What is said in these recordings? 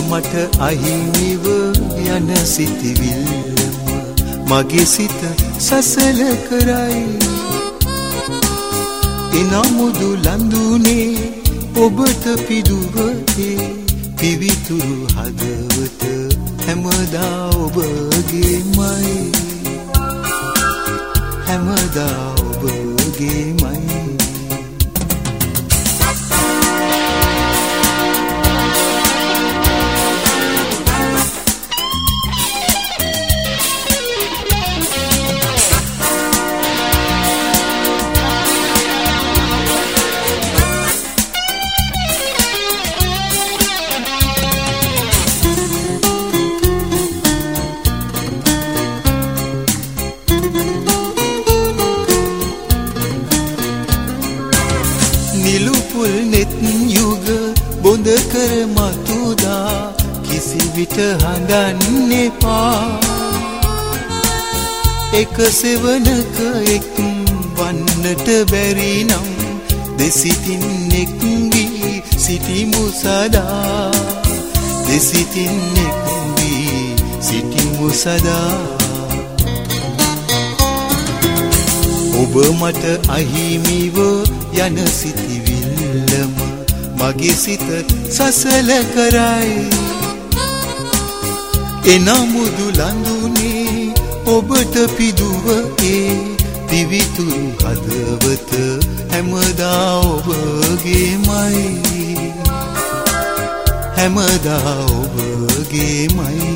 මට අහිමිව යන සිතිවිල්ලම මගේ සිත සසල කරයි. එනමුදු ලඳුනේ ඔබට පිදුවතේ පිවිතුරු හදවත හැමදා ඔබගේමයි. හැමදා ඔබගේමයි. නිලුපුල් නෙත් යුග බොඳ කර මතුදා කිසි විට හඳන්න එපා. එක සෙවනක එක් වන්නට බැරි නම් දෙසිතින් එක් වී සිටිමු සදා. දෙසිතින් එක් වී සිටිමු සදා. ඔබ මට අහිමිව යන සිතිවිල්ලම මගේ සිත සසල කරයි. එනමුදු ලඳුනේ ඔබට පිදුව පිවිතුරු හදවත හැමදා ඔබගේමයි. හැමදා ඔබගේමයි.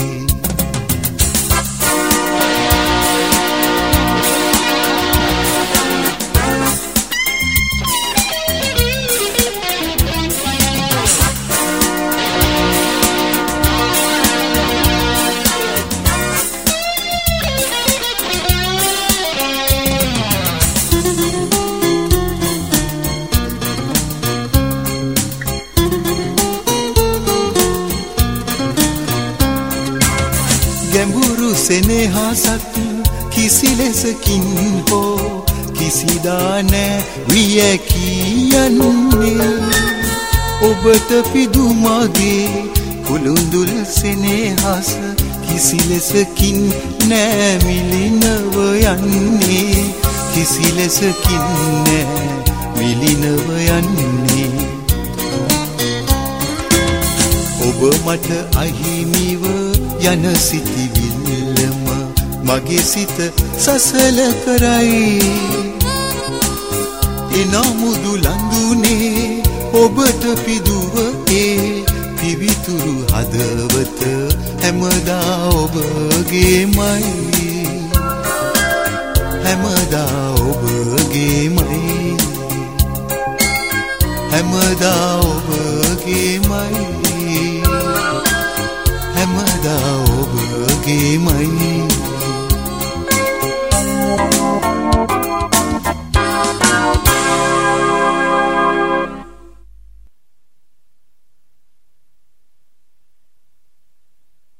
ගැඹුරු සෙනෙහසක් කිසි ලෙසකින් හෝ කිසිදා නෑ විය කියන්නේ. ඔබට පිදු මගේ කුළුඳුල් සෙනෙහස කිසි ලෙසකින් නෑ මිලිනව යන්නේ. කිසි ලෙසකින් නෑ මිලිනව යන්නේ. ඔබ මට අහිමිව යන සිතිවිල්ලම මගේ සිත සසල කරයි. එනමුදු ලඳුනේ ඔබට පිදුව පිවිතුරු හදවත හැමදා ඔබගේමයි. හැමදා ඔබගේමයි. හැමදා ඔබගේමයි. හැමදා ඔබගේමයි.